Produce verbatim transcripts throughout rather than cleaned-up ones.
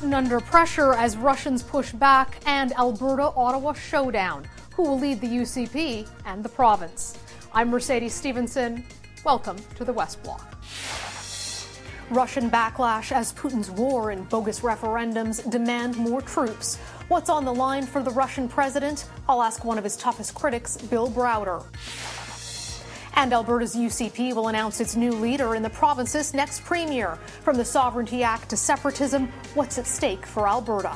Putin under pressure as Russians push back, and Alberta-Ottawa showdown. Who will lead the U C P and the province? I'm Mercedes Stephenson. Welcome to the West Block. Russian backlash as Putin's war and bogus referendums demand more troops. What's on the line for the Russian president? I'll ask one of his toughest critics, Bill Browder. And Alberta's U C P will announce its new leader in the province's next premier. From the Sovereignty Act to separatism, what's at stake for Alberta?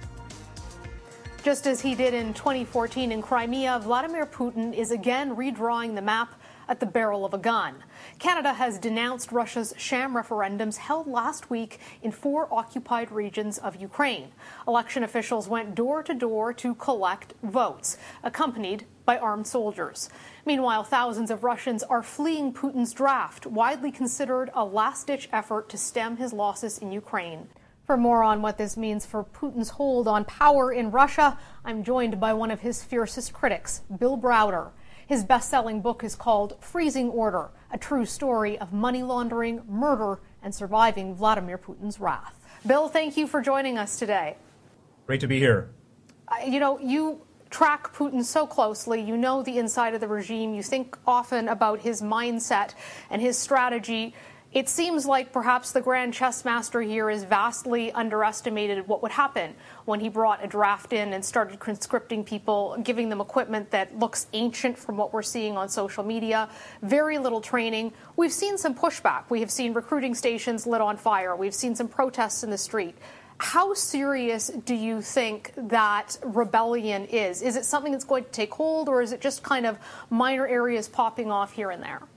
Just as he did in twenty fourteen in Crimea, Vladimir Putin is again redrawing the map at the barrel of a gun. Canada has denounced Russia's sham referendums held last week in four occupied regions of Ukraine. Election officials went door to door to collect votes, accompanied by armed soldiers. Meanwhile, thousands of Russians are fleeing Putin's draft, widely considered a last-ditch effort to stem his losses in Ukraine. For more on what this means for Putin's hold on power in Russia, I'm joined by one of his fiercest critics, Bill Browder. His best-selling book is called Freezing Order, a true story of money laundering, murder, and surviving Vladimir Putin's wrath. Bill, thank you for joining us today. Great to be here. Uh, you know, you track Putin so closely. You know the inside of the regime. You think often about his mindset and his strategy. It seems like perhaps the grand chess master here is vastly underestimated what would happen when he brought a draft in and started conscripting people, giving them equipment that looks ancient from what we're seeing on social media, very little training. We've seen some pushback. We have seen recruiting stations lit on fire. We've seen some protests in the street. How serious do you think that rebellion is? Is it something that's going to take hold, or is it just kind of minor areas popping off here and there?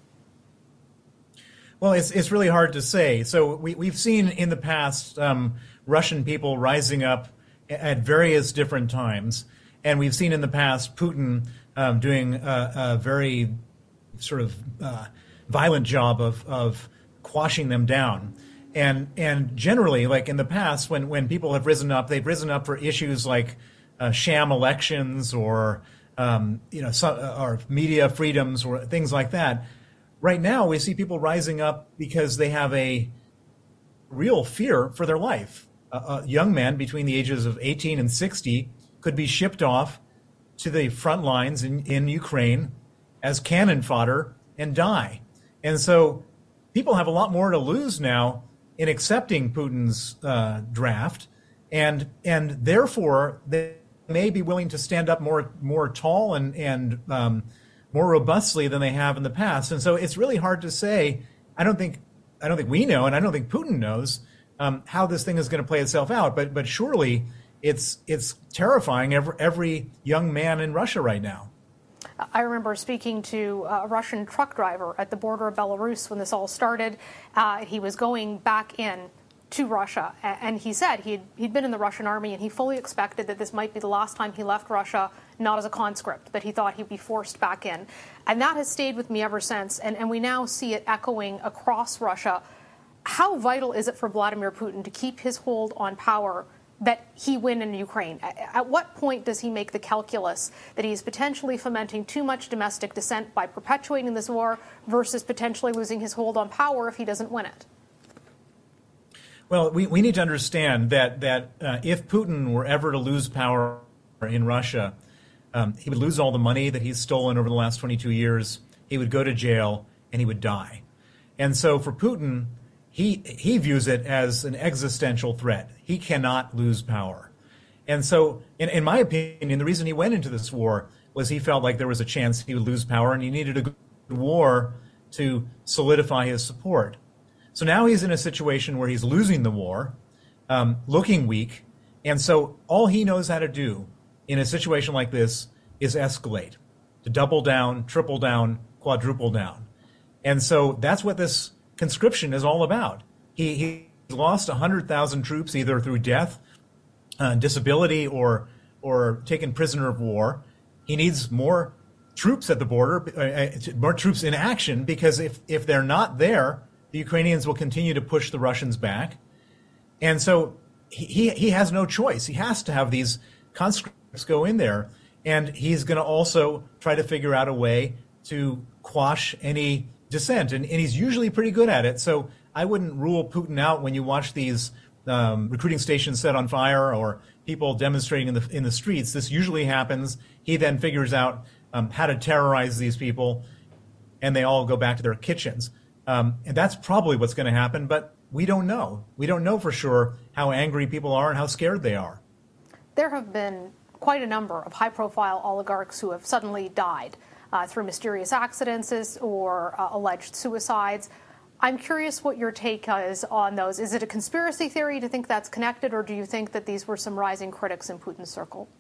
Well, it's it's really hard to say. So we, we've seen in the past um, Russian people rising up at various different times, and we've seen in the past Putin um, doing a, a very sort of uh, violent job of, of quashing them down. And and generally, like in the past, when, when people have risen up, they've risen up for issues like uh, sham elections or um, you know some, or media freedoms or things like that. Right now, we see people rising up because they have a real fear for their life. A, a young man between the ages of eighteen and sixty could be shipped off to the front lines in, in Ukraine as cannon fodder and die. And so people have a lot more to lose now in accepting Putin's uh, draft, and and therefore they may be willing to stand up more more tall and and um, more robustly than they have in the past. And so it's really hard to say. I don't think I don't think we know, and I don't think Putin knows um, how this thing is going to play itself out. But but surely it's it's terrifying every every young man in Russia right now. I remember speaking to a Russian truck driver at the border of Belarus when this all started. Uh, he was going back in to Russia, and he said he'd, he'd been in the Russian army, and he fully expected that this might be the last time he left Russia, not as a conscript, that he thought he'd be forced back in. And that has stayed with me ever since, and, and we now see it echoing across Russia. How vital is it for Vladimir Putin to keep his hold on power that he win in Ukraine? At what point does he make the calculus that he's potentially fomenting too much domestic dissent by perpetuating this war versus potentially losing his hold on power if he doesn't win it? Well, we, we need to understand that that uh, if Putin were ever to lose power in Russia, um, he would lose all the money that he's stolen over the last twenty-two years. He would go to jail and he would die. And so for Putin, he he views it as an existential threat. He cannot lose power. And so, in, in my opinion, the reason he went into this war was he felt like there was a chance he would lose power, and he needed a good war to solidify his support. So now he's in a situation where he's losing the war, um, looking weak, and so all he knows how to do in a situation like this is escalate, to double down, triple down, quadruple down. And so that's what this conscription is all about. He, he lost one hundred thousand troops either through death, uh, disability, or or taken prisoner of war. He needs more troops at the border, uh, more troops in action, because if, if they're not there, the Ukrainians will continue to push the Russians back. And so he, he has no choice. He has to have these conscripts go in there. And he's going to also try to figure out a way to quash any dissent. And, and he's usually pretty good at it. So I wouldn't rule Putin out when you watch these um, recruiting stations set on fire or people demonstrating in the in the streets. This usually happens. He then figures out um, how to terrorize these people, and they all go back to their kitchens. Um, and that's probably what's going to happen, but we don't know. We don't know for sure how angry people are and how scared they are. There have been quite a number of high-profile oligarchs who have suddenly died uh, through mysterious accidents or uh, alleged suicides. I'm curious what your take is on those. Is it a conspiracy theory to think that's connected, or do you think that these were some rising critics in Putin's circle?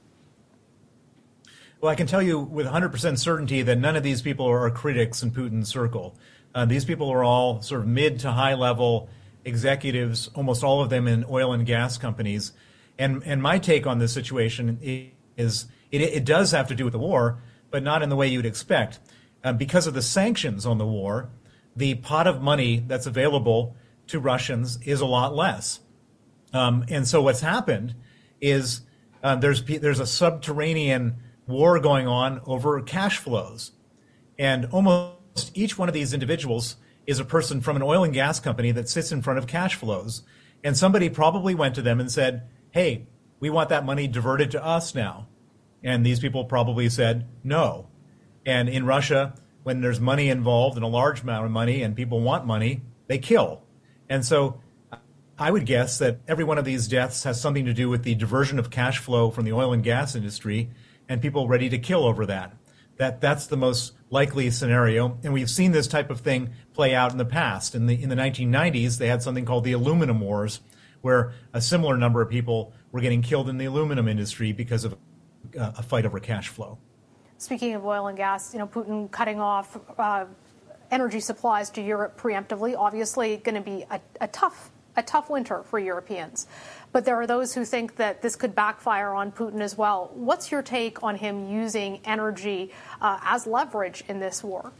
Well, I can tell you with one hundred percent certainty that none of these people are critics in Putin's circle. Uh, these people are all sort of mid to high level executives, almost all of them in oil and gas companies. And and my take on this situation is it, it does have to do with the war, but not in the way you'd expect. Uh, because of the sanctions on the war, the pot of money that's available to Russians is a lot less. Um, and so what's happened is uh, there's there's a subterranean war going on over cash flows. And almost each one of these individuals is a person from an oil and gas company that sits in front of cash flows. And somebody probably went to them and said, hey, we want that money diverted to us now. And these people probably said no. And in Russia, when there's money involved and a large amount of money and people want money, they kill. And so I would guess that every one of these deaths has something to do with the diversion of cash flow from the oil and gas industry and people ready to kill over that. That that's the most likely scenario. And we've seen this type of thing play out in the past. In the in the nineteen nineties, they had something called the aluminum wars, where a similar number of people were getting killed in the aluminum industry because of uh, a fight over cash flow. Speaking of oil and gas, you know, Putin cutting off uh, energy supplies to Europe preemptively, obviously going to be a, a tough a tough winter for Europeans. But there are those who think that this could backfire on Putin as well. What's your take on him using energy uh, as leverage in this war?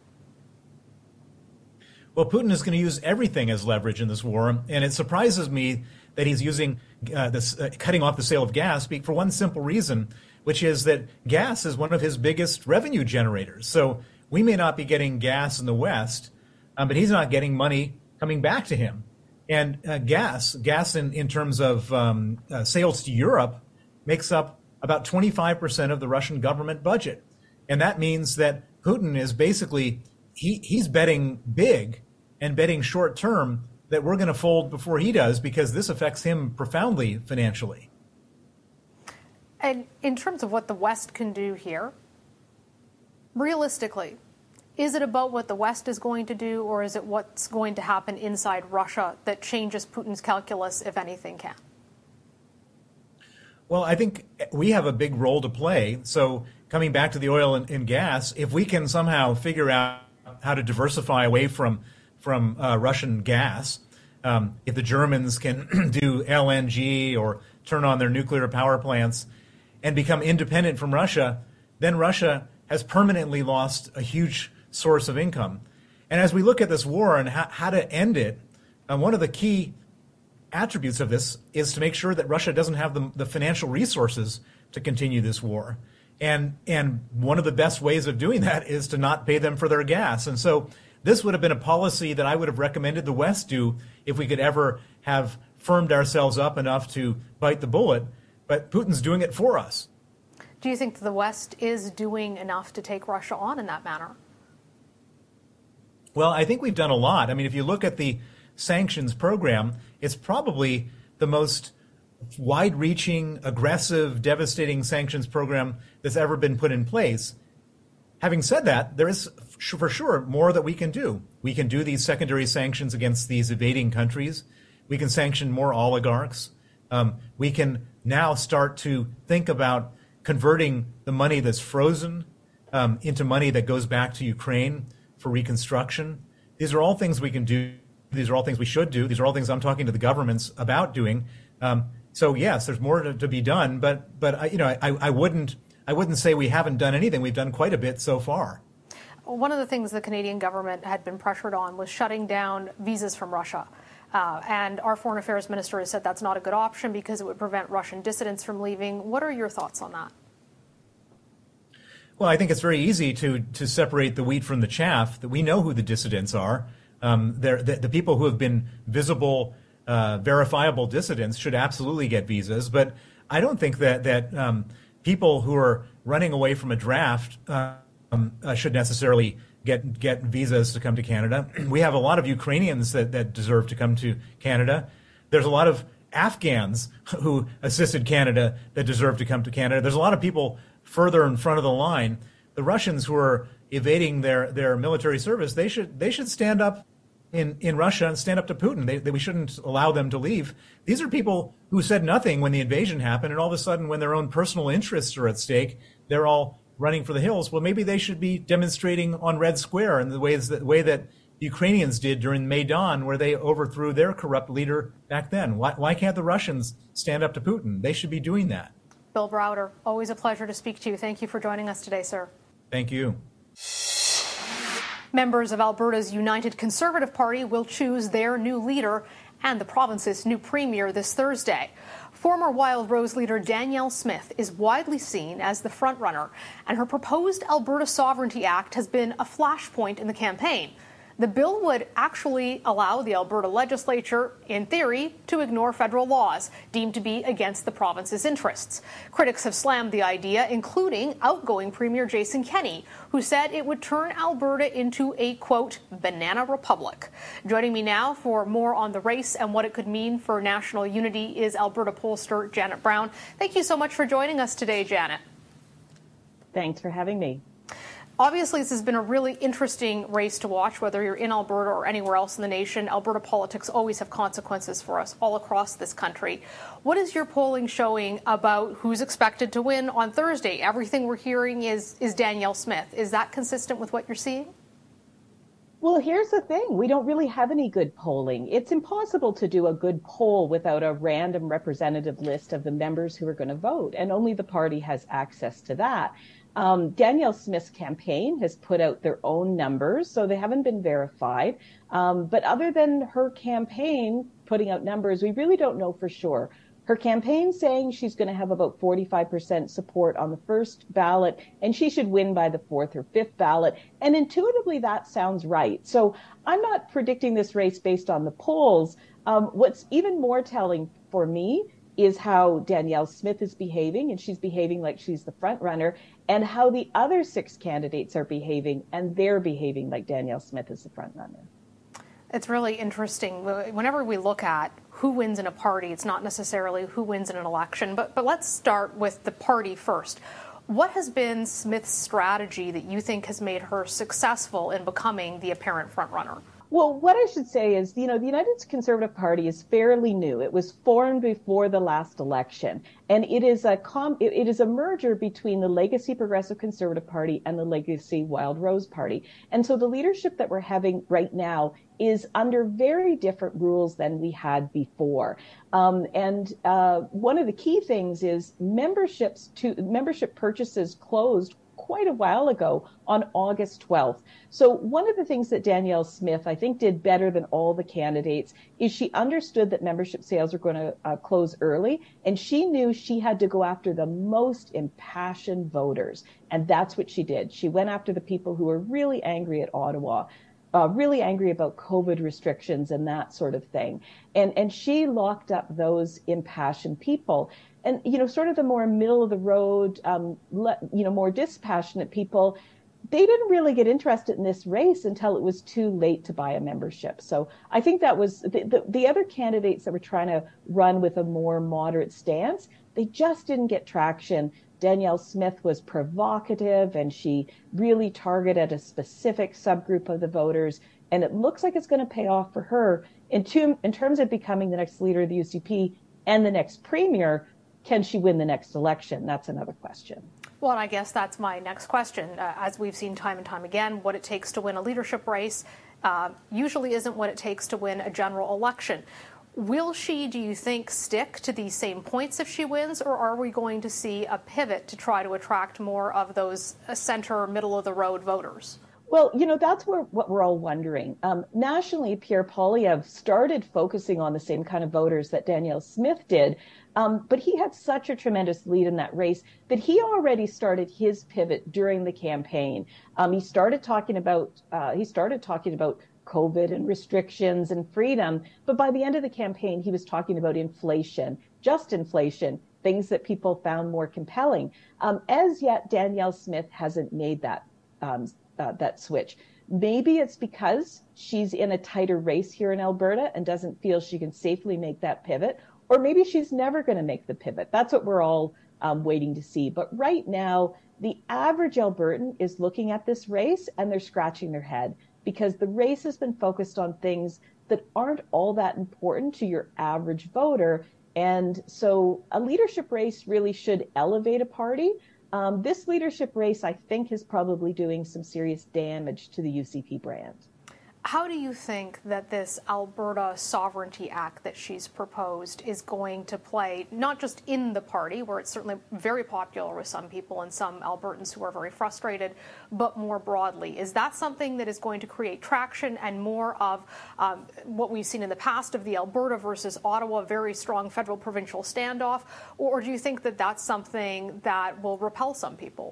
Well, Putin is going to use everything as leverage in this war, and it surprises me that he's using uh, this uh, cutting off the sale of gas for one simple reason, which is that gas is one of his biggest revenue generators. So we may not be getting gas in the West, um, but he's not getting money coming back to him. And uh, gas, gas in, in terms of um, uh, sales to Europe, makes up about twenty-five percent of the Russian government budget. And that means that Putin is basically, he, he's betting big and betting short term that we're going to fold before he does, because this affects him profoundly financially. And in terms of what the West can do here, realistically, is it about what the West is going to do, or is it what's going to happen inside Russia that changes Putin's calculus, if anything can? Well, I think we have a big role to play. So coming back to the oil and, and gas, if we can somehow figure out how to diversify away from, from uh, Russian gas, um, if the Germans can do L N G or turn on their nuclear power plants and become independent from Russia, then Russia has permanently lost a huge source of income. And as we look at this war and how, how to end it, uh, one of the key attributes of this is to make sure that Russia doesn't have the, the financial resources to continue this war. And and one of the best ways of doing that is to not pay them for their gas. And so this would have been a policy that I would have recommended the West do if we could ever have firmed ourselves up enough to bite the bullet. But Putin's doing it for us. Do you think the West is doing enough to take Russia on in that manner? Well, I think we've done a lot. I mean, if you look at the sanctions program, it's probably the most wide-reaching, aggressive, devastating sanctions program that's ever been put in place. Having said that, there is for sure more that we can do. We can do these secondary sanctions against these evading countries. We can sanction more oligarchs. Um, we can now start to think about converting the money that's frozen um, into money that goes back to Ukraine for reconstruction. These are all things we can do. These are all things we should do. These are all things I'm talking to the governments about doing. Um, so yes, there's more to, to be done, but but I, you know I, I wouldn't I wouldn't say we haven't done anything. We've done quite a bit so far. One of the things the Canadian government had been pressured on was shutting down visas from Russia. Uh, and our foreign affairs minister has said that's not a good option because it would prevent Russian dissidents from leaving. What are your thoughts on that? Well, I think it's very easy to to separate the wheat from the chaff. That we know who the dissidents are. Um, they're the, the people who have been visible uh, verifiable dissidents should absolutely get visas. But I don't think that that um, people who are running away from a draft uh, um, uh, should necessarily get get visas to come to Canada. We have a lot of Ukrainians that, that deserve to come to Canada. There's a lot of Afghans who assisted Canada that deserve to come to Canada. There's a lot of people further in front of the line. The Russians who are evading their, their military service, they should they should stand up in, in Russia and stand up to Putin. They, they, we shouldn't allow them to leave. These are people who said nothing when the invasion happened, and all of a sudden, when their own personal interests are at stake, they're all running for the hills. Well, maybe they should be demonstrating on Red Square in the ways that way that the Ukrainians did during Maidan, where they overthrew their corrupt leader back then. Why, why can't the Russians stand up to Putin? They should be doing that. Bill Browder, always a pleasure to speak to you. Thank you for joining us today, sir. Thank you. Members of Alberta's United Conservative Party will choose their new leader and the province's new premier this Thursday. Former Wild Rose leader Danielle Smith is widely seen as the frontrunner, and her proposed Alberta Sovereignty Act has been a flashpoint in the campaign. The bill would actually allow the Alberta legislature, in theory, to ignore federal laws deemed to be against the province's interests. Critics have slammed the idea, including outgoing Premier Jason Kenney, who said it would turn Alberta into a, quote, banana republic. Joining me now for more on the race and what it could mean for national unity is Alberta pollster Janet Brown. Thank you so much for joining us today, Janet. Thanks for having me. Obviously, this has been a really interesting race to watch, whether you're in Alberta or anywhere else in the nation. Alberta politics always have consequences for us all across this country. What is your polling showing about who's expected to win on Thursday? Everything we're hearing is, is Danielle Smith. Is that consistent with what you're seeing? Well, here's the thing. We don't really have any good polling. It's impossible to do a good poll without a random representative list of the members who are going to vote, and only the party has access to that. Um, Danielle Smith's campaign has put out their own numbers, so they haven't been verified. Um, but other than her campaign putting out numbers, we really don't know for sure. Her campaign saying she's going to have about forty-five percent support on the first ballot, and she should win by the fourth or fifth ballot. And intuitively, that sounds right. So I'm not predicting this race based on the polls. Um, what's even more telling for me is how Danielle Smith is behaving, and she's behaving like she's the front runner, and how the other six candidates are behaving, and they're behaving like Danielle Smith is the front runner. It's really interesting. Whenever we look at who wins in a party, it's not necessarily who wins in an election, but, but let's start with the party first. What has been Smith's strategy that you think has made her successful in becoming the apparent front runner? Well, what I should say is, you know, the United Conservative Party is fairly new. It was formed before the last election, and it is a com- it is a merger between the Legacy Progressive Conservative Party and the Legacy Wild Rose Party. And so the leadership that we're having right now is under very different rules than we had before. Um, and uh, one of the key things is memberships to membership purchases closed quite a while ago on August twelfth. So one of the things that Danielle Smith, I think, did better than all the candidates is she understood that membership sales are going to uh, close early, and she knew she had to go after the most impassioned voters. And that's what she did. She went after the people who were really angry at Ottawa, uh, really angry about COVID restrictions and that sort of thing. And, and she locked up those impassioned people. And, you know, sort of the more middle of the road, um, le- you know, more dispassionate people, they didn't really get interested in this race until it was too late to buy a membership. So I think that was the, the, the other candidates that were trying to run with a more moderate stance, they just didn't get traction. Danielle Smith was provocative, and she really targeted a specific subgroup of the voters. And it looks like it's going to pay off for her in, two, in terms of becoming the next leader of the U C P and the next premier. Can she win the next election? That's another question. Well, and I guess that's my next question. Uh, as we've seen time and time again, what it takes to win a leadership race uh, usually isn't what it takes to win a general election. Will she, do you think, stick to these same points if she wins, or are we going to see a pivot to try to attract more of those center, middle-of-the-road voters? Well, you know, that's where, what we're all wondering. Um, nationally, Pierre Poilievre started focusing on the same kind of voters that Danielle Smith did, um, but he had such a tremendous lead in that race that he already started his pivot during the campaign. Um, he started talking about uh, he started talking about COVID and restrictions and freedom. But by the end of the campaign, he was talking about inflation, just inflation, things that people found more compelling. Um, as yet, Danielle Smith hasn't made that um, uh, that switch. Maybe it's because she's in a tighter race here in Alberta and doesn't feel she can safely make that pivot, or maybe she's never going to make the pivot. That's what we're all um, waiting to see. But right now, the average Albertan is looking at this race and they're scratching their head because the race has been focused on things that aren't all that important to your average voter. And so a leadership race really should elevate a party. Um, this leadership race, I think, is probably doing some serious damage to the U C P brand. How do you think that this Alberta Sovereignty Act that she's proposed is going to play, not just in the party, where it's certainly very popular with some people and some Albertans who are very frustrated, but more broadly? Is that something that is going to create traction and more of um, what we've seen in the past of the Alberta versus Ottawa very strong federal-provincial standoff, or do you think that that's something that will repel some people?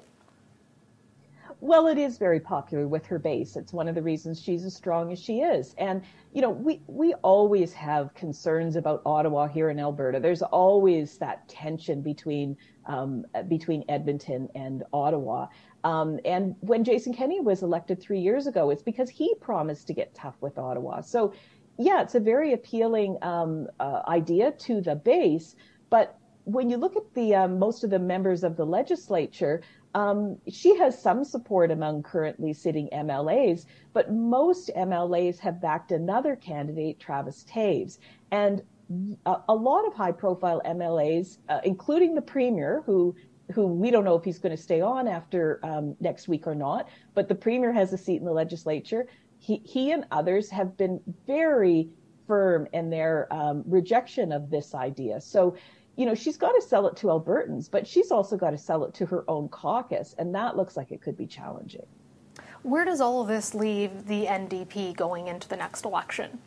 Well, it is very popular with her base. It's one of the reasons she's as strong as she is. And, you know, we, we always have concerns about Ottawa here in Alberta. There's always that tension between um, between Edmonton and Ottawa. Um, and when Jason Kenney was elected three years ago, it's because he promised to get tough with Ottawa. So, yeah, it's a very appealing um, uh, idea to the base. But when you look at the um, most of the members of the legislature, Um, she has some support among currently sitting M L As, but most M L As have backed another candidate, Travis Toews. And a, a lot of high-profile M L As, uh, including the Premier, who who we don't know if he's going to stay on after um, next week or not, but the Premier has a seat in the legislature. He, he and others have been very firm in their um, rejection of this idea. So, you know, she's got to sell it to Albertans, but she's also got to sell it to her own caucus, and that looks like it could be challenging. Where does all of this leave the N D P going into the next election?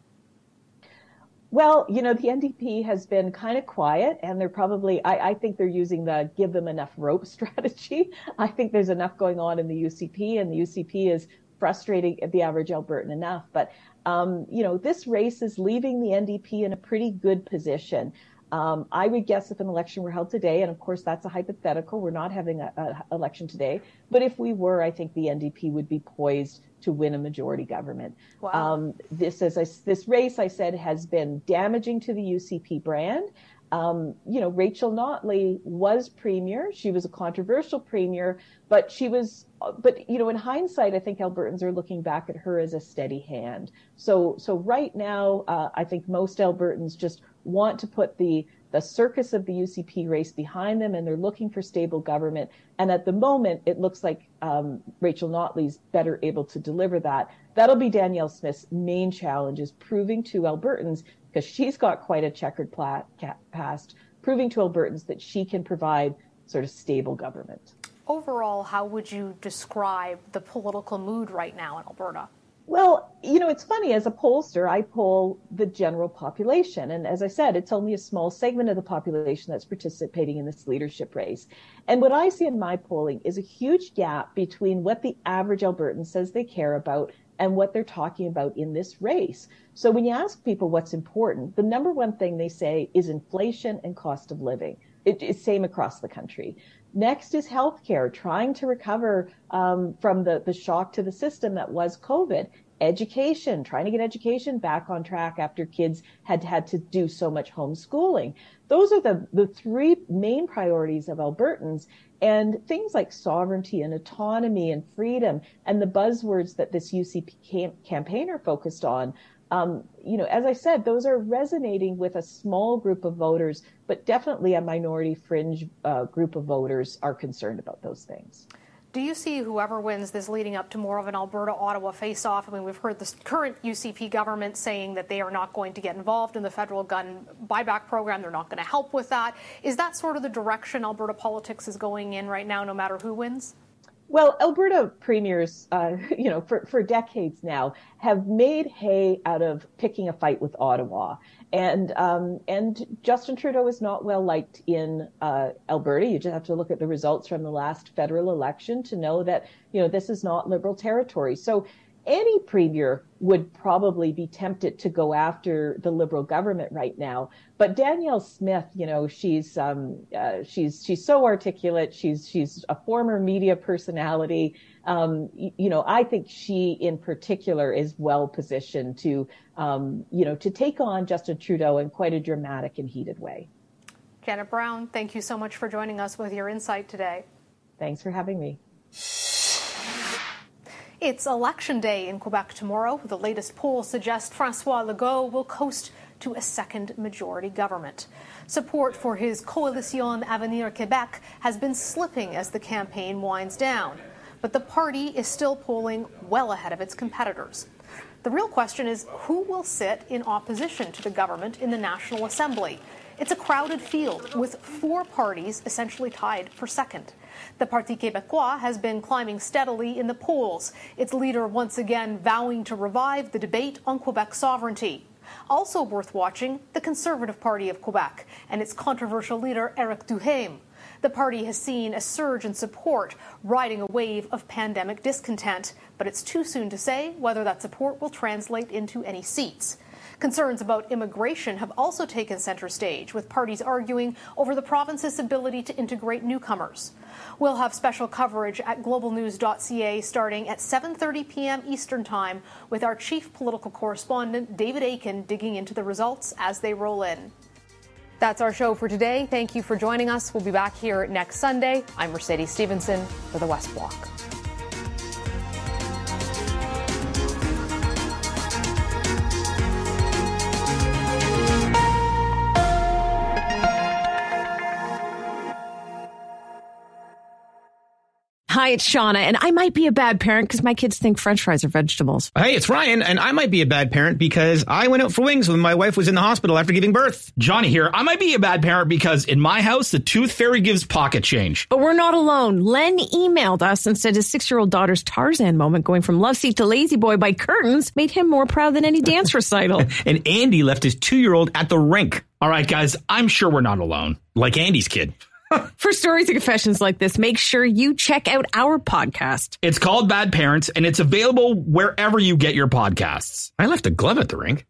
Well, you know, the N D P has been kind of quiet, and they're probably, I, I think they're using the give them enough rope strategy. I think there's enough going on in the U C P, and the U C P is frustrating the average Albertan enough. But, um, you know, this race is leaving the N D P in a pretty good position. Um, I would guess if an election were held today, and of course that's a hypothetical, we're not having an election today, but if we were, I think the N D P would be poised to win a majority government. Wow. Um, this, as I, this race, I said, has been damaging to the U C P brand. Um, you know, Rachel Notley was premier. She was a controversial premier, but she was, but, you know, in hindsight, I think Albertans are looking back at her as a steady hand. So, so right now, uh, I think most Albertans just want to put the, the circus of the U C P race behind them, and they're looking for stable government. And at the moment, it looks like um, Rachel Notley's better able to deliver that. That'll be Danielle Smith's main challenge, is proving to Albertans, because she's got quite a checkered pla- past, proving to Albertans that she can provide sort of stable government. Overall, how would you describe the political mood right now in Alberta? Well, you know, it's funny, as a pollster, I poll the general population. And as I said, it's only a small segment of the population that's participating in this leadership race. And what I see in my polling is a huge gap between what the average Albertan says they care about and what they're talking about in this race. So when you ask people what's important, the number one thing they say is inflation and cost of living. It is same across the country. Next is healthcare, trying to recover um, from the, the shock to the system that was COVID. Education, trying to get education back on track after kids had had to do so much homeschooling. Those are the, the three main priorities of Albertans. And things like sovereignty and autonomy and freedom and the buzzwords that this U C P cam- campaigner focused on, um, you know, as I said, those are resonating with a small group of voters, but definitely a minority fringe uh, group of voters are concerned about those things. Do you see whoever wins this leading up to more of an Alberta-Ottawa face-off? I mean, we've heard the current U C P government saying that they are not going to get involved in the federal gun buyback program. They're not going to help with that. Is that sort of the direction Alberta politics is going in right now, no matter who wins? Well, Alberta premiers, uh, you know, for, for decades now have made hay out of picking a fight with Ottawa. And um, and Justin Trudeau is not well liked in uh, Alberta. You just have to look at the results from the last federal election to know that, you know, this is not Liberal territory. So any premier would probably be tempted to go after the Liberal government right now. But Danielle Smith, you know, she's um, uh, she's she's so articulate. She's she's a former media personality. Um, you, you know, I think she in particular is well positioned to, um, you know, to take on Justin Trudeau in quite a dramatic and heated way. Janet Brown, thank you so much for joining us with your insight today. Thanks for having me. It's election day in Quebec tomorrow. The latest polls suggest François Legault will coast to a second majority government. Support for his Coalition Avenir Québec has been slipping as the campaign winds down, but the party is still polling well ahead of its competitors. The real question is who will sit in opposition to the government in the National Assembly. It's a crowded field with four parties essentially tied for second. The Parti Québécois has been climbing steadily in the polls, its leader once again vowing to revive the debate on Quebec sovereignty. Also worth watching, the Conservative Party of Quebec and its controversial leader Éric Duhaime. The party has seen a surge in support, riding a wave of pandemic discontent, but it's too soon to say whether that support will translate into any seats. Concerns about immigration have also taken center stage, with parties arguing over the province's ability to integrate newcomers. We'll have special coverage at global news dot c a starting at seven thirty p.m. Eastern Time with our chief political correspondent, David Aiken, digging into the results as they roll in. That's our show for today. Thank you for joining us. We'll be back here next Sunday. I'm Mercedes Stevenson for the West Block. Hi, it's Shauna, and I might be a bad parent because my kids think French fries are vegetables. Hey, it's Ryan, and I might be a bad parent because I went out for wings when my wife was in the hospital after giving birth. Johnny here. I might be a bad parent because in my house, the tooth fairy gives pocket change. But we're not alone. Len emailed us and said his six-year-old daughter's Tarzan moment going from love seat to lazy boy by curtains made him more proud than any dance recital. And Andy left his two-year-old at the rink. All right, guys, I'm sure we're not alone. Like Andy's kid. For stories and confessions like this, make sure you check out our podcast. It's called Bad Parents, and it's available wherever you get your podcasts. I left a glove at the rink.